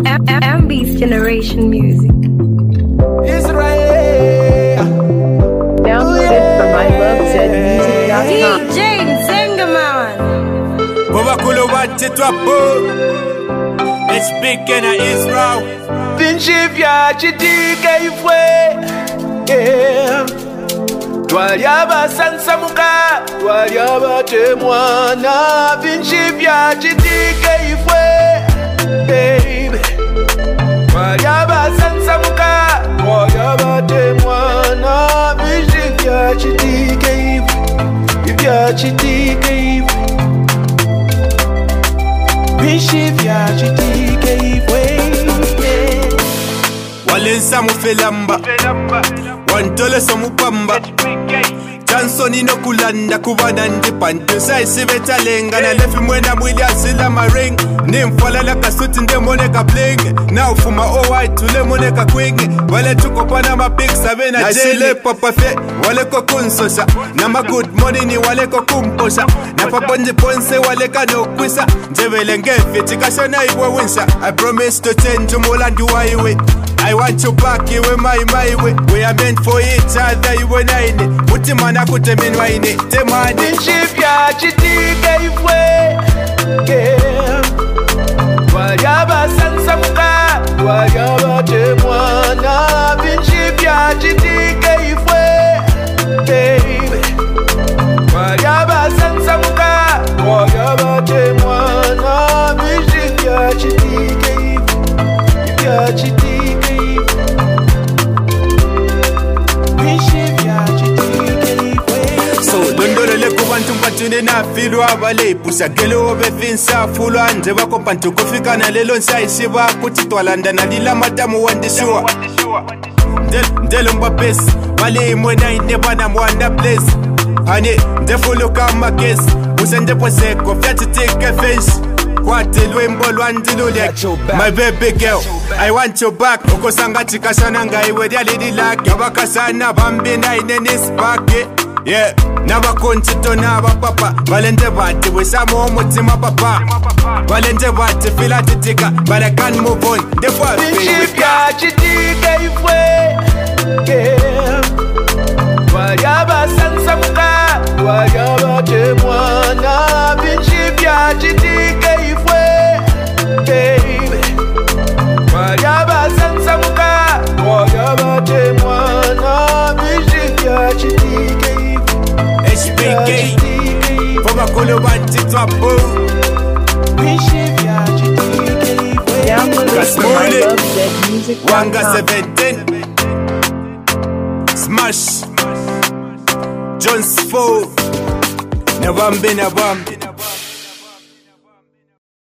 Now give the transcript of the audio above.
MB's Generation Music. Israel. Downloaded from ilovezmusic.com. DJ Zengaman. Baba Kulo wante twapo. It's big in Israel. Vinci viagitike ifwe. Twaliaba sansamuka, twaliaba temwana. Vinci viagitike ifwe. Baby. Twaliaba sansamuka, twaliaba temwana. Vinci viagitike ifwe. Viagitike ifwe. Vinci viagitike ifwe. Walensa mufelamba wantole somupamba chansoni no kulanda kubana ndipanto saisi betalenga na lefi mwena mwili asila maring nimfala la kasuti ndemoneka bling na ufuma white tule moneka kwingi wale tuko pana mapik sabe na jele papa fe wale ko kunsosha na ma good money ni wale ko kumposha na paponje ponse wale kano kwisa njebele ngefi tikashona iwe winsha I promise to change mulandu waiwe I want you back, you were my way. We are meant for each other, you and I. Muti mana kute minwaini, temani. Vinci viagitike ifwe. Twaliaba sansamuka, twaliaba temwana. Vinci viagitike ifwe. Twaliaba sansamuka, twaliaba temwana. Vinci viagitike ifwe. Viagitike. Kubantu mpatune na filu abale Pusa gelo obe finsa fulu anje wako pantu kufika na lelo nsa ishiba Kuti twalanda na lila matamu wandishua Ndelo mbapesi Wale imwena ineba na mwanda place Hane ndefulu kama kesi Use ndepo seko fyati tike face Kwate lwembo lwandilule My baby girl I want you back Oko sangati kashananga iwe dialidi lake Yabakasana bambina inenisipake Yeah, naba konchito naba papa Valente bati wisamo mutima papa Valente bati fila titika But I can't move on Defo I feel Vinci viagitike ifwe. Twaliaba sansamuka, twaliaba temwana. Vinci viagitike ifwe. Twaliaba sansamuka, twaliaba temwana. Vinci viagitike ifwe. HBK Baba Kulo wante twapo Vinci viagitike ifwe. Downloaded from ilovezmusic.com. Wanga 17 Smash Jones 4 Nabambe